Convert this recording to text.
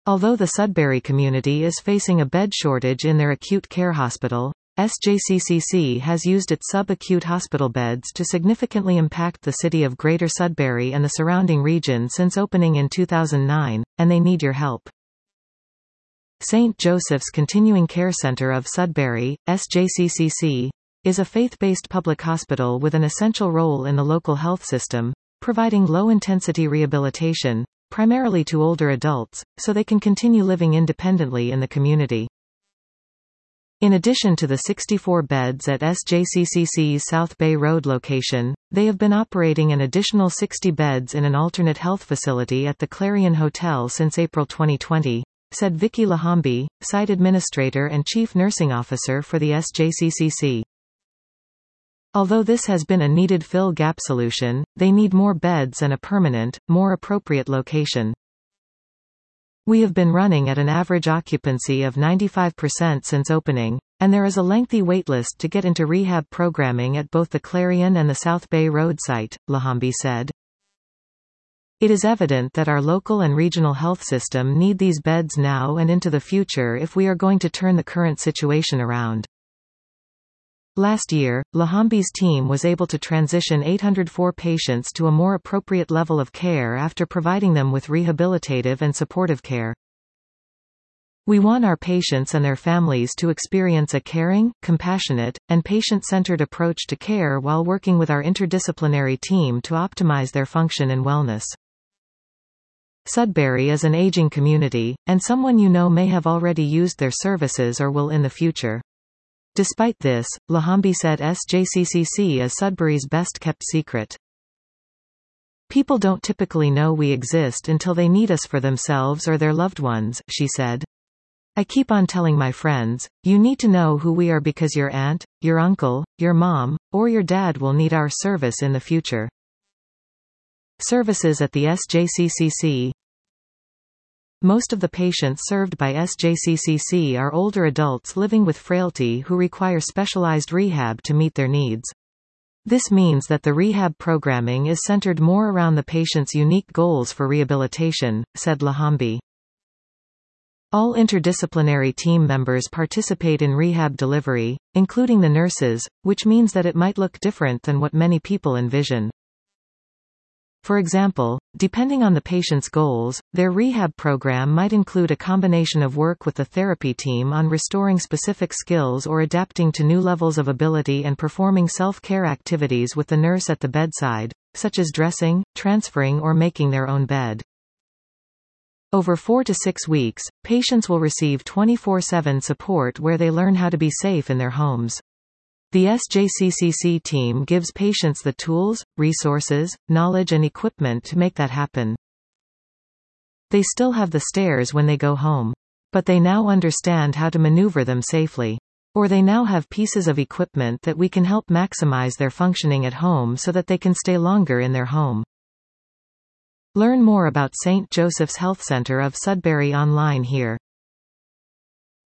Although the Sudbury community is facing a bed shortage in their acute care hospital, SJCCC has used its sub-acute hospital beds to significantly impact the city of Greater Sudbury and the surrounding region since opening in 2009, and they need your help. St. Joseph's Continuing Care Center of Sudbury, SJCCC, is a faith-based public hospital with an essential role in the local health system, providing low-intensity rehabilitation, primarily to older adults, so they can continue living independently in the community. In addition to the 64 beds at SJCCC's South Bay Road location, they have been operating an additional 60 beds in an alternate health facility at the Clarion Hotel since April 2020, said Vicky Lahambi, site administrator and chief nursing officer for the SJCCC. Although this has been a needed fill-gap solution, they need more beds and a permanent, more appropriate location. We have been running at an average occupancy of 95% since opening, and there is a lengthy waitlist to get into rehab programming at both the Clarion and the South Bay Road site, Lahambi said. It is evident that our local and regional health system need these beds now and into the future if we are going to turn the current situation around. Last year, Lahambi's team was able to transition 804 patients to a more appropriate level of care after providing them with rehabilitative and supportive care. We want our patients and their families to experience a caring, compassionate, and patient-centered approach to care while working with our interdisciplinary team to optimize their function and wellness. Sudbury is an aging community, and someone you know may have already used their services or will in the future. Despite this, Lahambi said SJCCC is Sudbury's best-kept secret. People don't typically know we exist until they need us for themselves or their loved ones, she said. I keep on telling my friends, you need to know who we are because your aunt, your uncle, your mom, or your dad will need our service in the future. Services at the SJCCC. Most of the patients served by SJCCC are older adults living with frailty who require specialized rehab to meet their needs. This means that the rehab programming is centered more around the patient's unique goals for rehabilitation, said Lahambi. All interdisciplinary team members participate in rehab delivery, including the nurses, which means that it might look different than what many people envision. For example, depending on the patient's goals, their rehab program might include a combination of work with the therapy team on restoring specific skills or adapting to new levels of ability and performing self-care activities with the nurse at the bedside, such as dressing, transferring or making their own bed. Over 4 to 6 weeks, patients will receive 24/7 support where they learn how to be safe in their homes. The SJCCC team gives patients the tools, resources, knowledge and equipment to make that happen. They still have the stairs when they go home. But they now understand how to maneuver them safely. Or they now have pieces of equipment that we can help maximize their functioning at home so that they can stay longer in their home. Learn more about St. Joseph's Health Center of Sudbury online here.